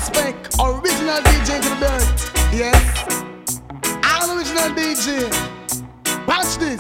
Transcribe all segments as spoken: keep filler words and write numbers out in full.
respect, original D J to the birth. Yes, I'm original D J. Watch this,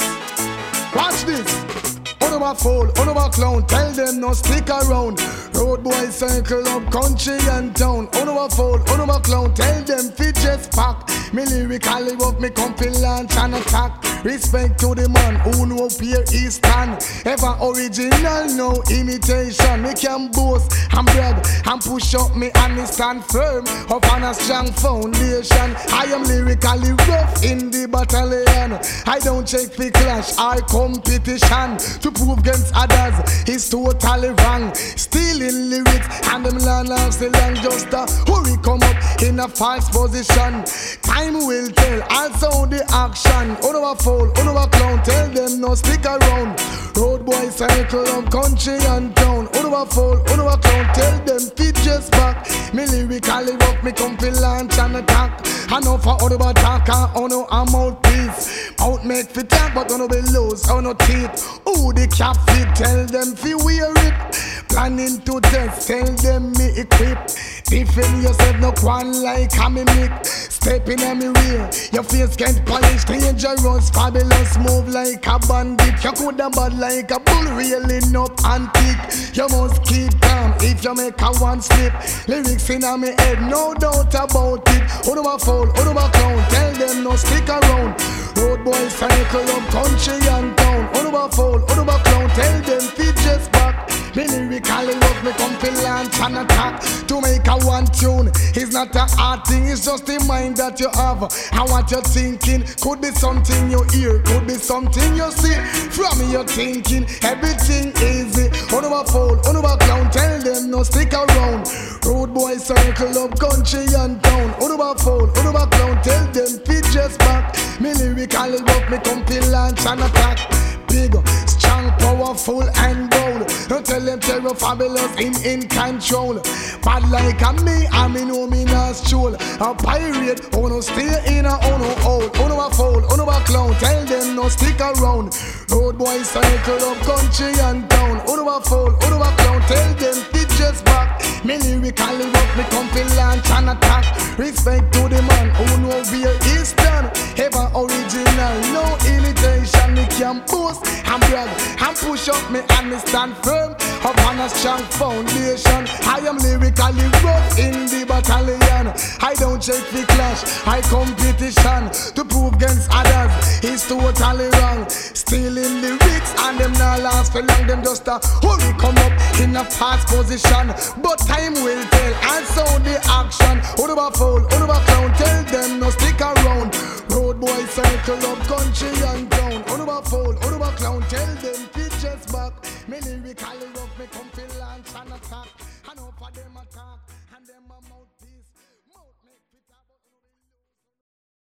watch this. On my fool, on my clown, tell them no stick around. Road boy circle up country and town. On my fool, on my clown, tell them fit just pack. Me lyrically up, me come fi launch and attack. Respect to the man who know Pierre Easton. Ever original, no imitation. Me can boast and brag and push up me and me stand firm up on a strong foundation. I am lyrically rough in the battalion. I don't check for clash or competition. To prove against others is totally wrong. Stealing lyrics and them land still long just a hurry come up in a false position. Time will tell also the action. On our fool, on our clown, tell them no stick around. Road boy circle up country and town. On our fool, on our clown, tell them fit just back. Me lyrically rock, me come fi launch and attack. I know for all the attack, I know I'm out peace. Out make fi talk, but I know be loose, I no teeth. Ooh, the cap fit, tell them fi wear it. Planning to test, tell them me equip. Defend yourself, no quan like a mimic. Stepping on me rear, your face get polished. Dangerous, fabulous, move like a bandit. You coulda bad like a bull, reeling up antique. You must keep calm if you make a one slip. Lyrics in a me head, no doubt about it. On my phone, on my clown, tell them no stick around. Road boy cycle up country and town. On my phone, on my clown, tell them fit just back. Me lyrically rock, me come fi launch and attack. To make a one tune is not a hard thing, it's just the mind that you have. And what you're thinking could be something you hear, could be something you see. From me you're thinking everything easy. On my phone, on my clown, tell them no stick around. Road boy circle up country and town. On my phone, on my clown, tell them fit just back. Me lyrically rock, me come fi launch and attack. Big, strong, powerful and bold. Don't tell them terror fabulous in in control. Bad like a me, I me know me not stroll. A pirate, oh no stay in a oh no old. Oh no a fool, oh no a clown. Tell them no stick around. Road boy circle up country and town. Oh no a fool, oh no a clown. Tell them fit just back. Me lyrically rock, me come fi launch and attack. Respect to the man who know where he's done. Ever original, no imitation. Me can boast and brag and push up me and me stand firm up on a strong foundation. I am lyrically rough in the battalion. I don't check the clash, I competition. To prove against others is totally wrong. Stealing lyrics and them not last for long. Them just a hurry come up in a fast position. But time will tell and so the action. Who do I fool, who do I clown? Tell them no stick around. Road boy circle up country and town.